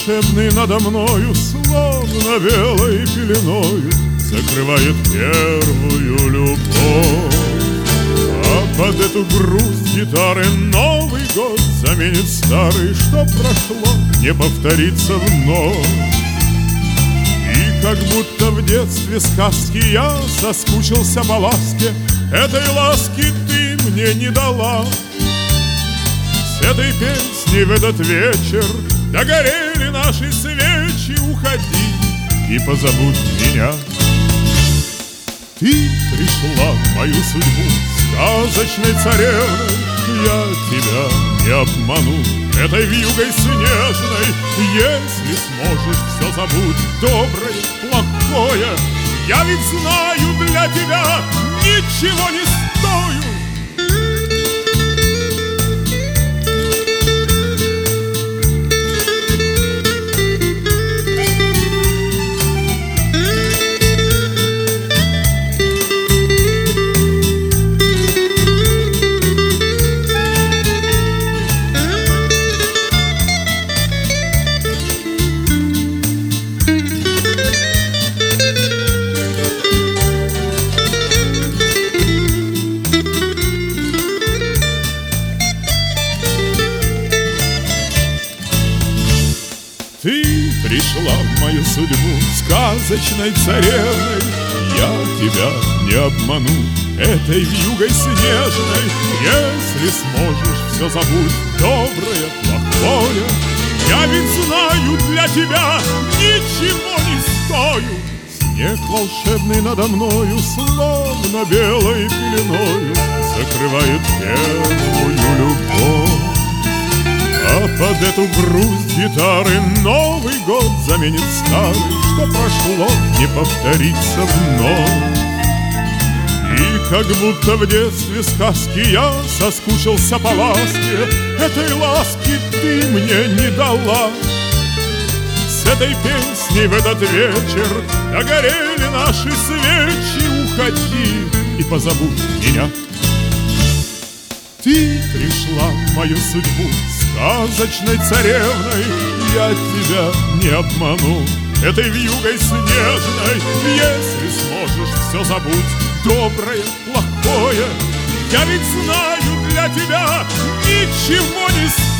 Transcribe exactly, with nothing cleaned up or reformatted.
волшебный надо мною, словно белой пеленою, закрывает первую любовь. А под эту грусть гитары Новый год заменит старый, что прошло, не повторится вновь. И как будто в детстве сказки я соскучился по ласке, этой ласки ты мне не дала. С этой песней в этот вечер догорели наши свечи. Уходи и позабудь меня. Ты пришла в мою судьбу сказочной царевной, я тебя не обману этой вьюгой снежной. Если сможешь, все забудь, доброе, плохое. Я ведь знаю, для тебя ничего не стою. Ты пришла в мою судьбу сказочной царевной, я тебя не обману этой вьюгой снежной. Если сможешь, все забудь, доброе, плохое. Я ведь знаю, для тебя ничего не стою. Снег волшебный надо мною, словно белой пеленою, закрывает первую любовь. А под эту грусть гитары Новый год заменит старый, что прошло, не повторится вновь. И как будто в детстве сказки я соскучился по ласке, этой ласки ты мне не дала. С этой песней в этот вечер догорели наши свечи. Уходи и позабудь меня. Ты пришла в мою судьбу сказочной царевной, я тебя не обману этой вьюгой снежной. Если сможешь, все забудь, доброе, плохое. Я ведь знаю, для тебя ничего не стоит.